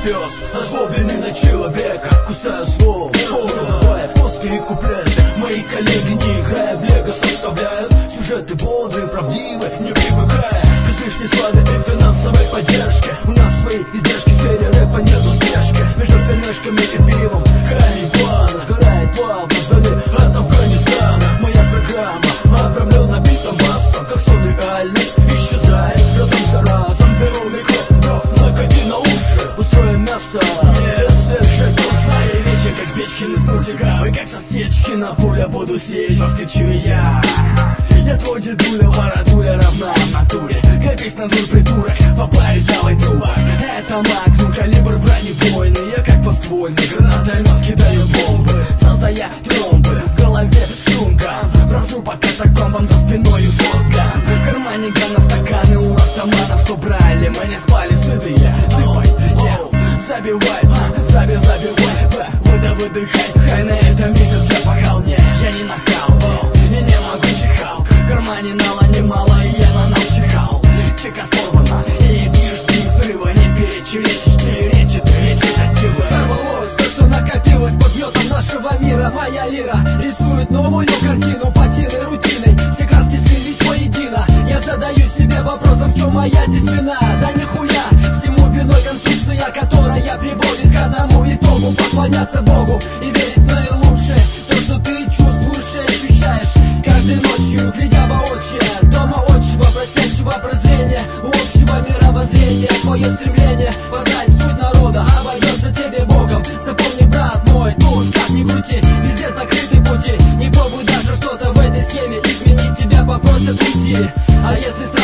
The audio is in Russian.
пес, озлобленный на человека, кусая ствол, улыбая пустые куплеты. Мои коллеги, не играя в лего, составляют сюжеты бодрые, правдивые, не привыкая к излишней славе и финансовой поддержке. У нас свои издержки в сфере рэпа, нету спешки. Между пельмешками и пивом крайний план сгорает плавно вдали от Афганистана. Моя программа обрамлена битом басом, как сон реальность исчезает разом за разом. Беру микро, накати на уши, устроим мясо, не совершай души. Мои речи как Печкины смутика, и как со Стечкина пуля буду сеять, воскричу я. Я твой дедуля, воротуля равна в натуре. Капись на дур, придурок, поплавить давай трубок. Это магнум, калибр бронебойный. Я как подствольный, гранатомет кидаю бомбы, создая тромбы в голове сумка. Прошу по катакомбам, за спиною шотган. В кармане гана, стаканы у растаманов, что брали. Мы не спали сытые, сыпай, забивай, забивай, выдыхай. Хай на этом месяц я пахал, нет, я не нахал, и не могу чихал. В кармане нала немало, и я на нам чихал. Чека сорвана, и иди жди взрыва. Не перечеречишь, ты речи тативы. Сорвалось то, что накопилось под гнетом нашего мира. Моя лира рисует новую картину, потерянной рутиной. Все краски слились воедино. Я задаю себе вопросом, в чем моя здесь вина? Да нихуя, всему виной конструкция, которая приводит к одному итогу: поклоняться Богу и верить в наилучшее. То, что ты чувствуешь и ощущаешь каждой ночью, глядя воочию дома отчего, просящего прозрения у общего мировоззрения. Твое стремление познать суть народа обойдется тебе Богом. Запомни, брат мой, тут как ни крути, везде закрыты пути. Не пробуй даже что-то в этой схеме изменить, тебя попросят уйти. А если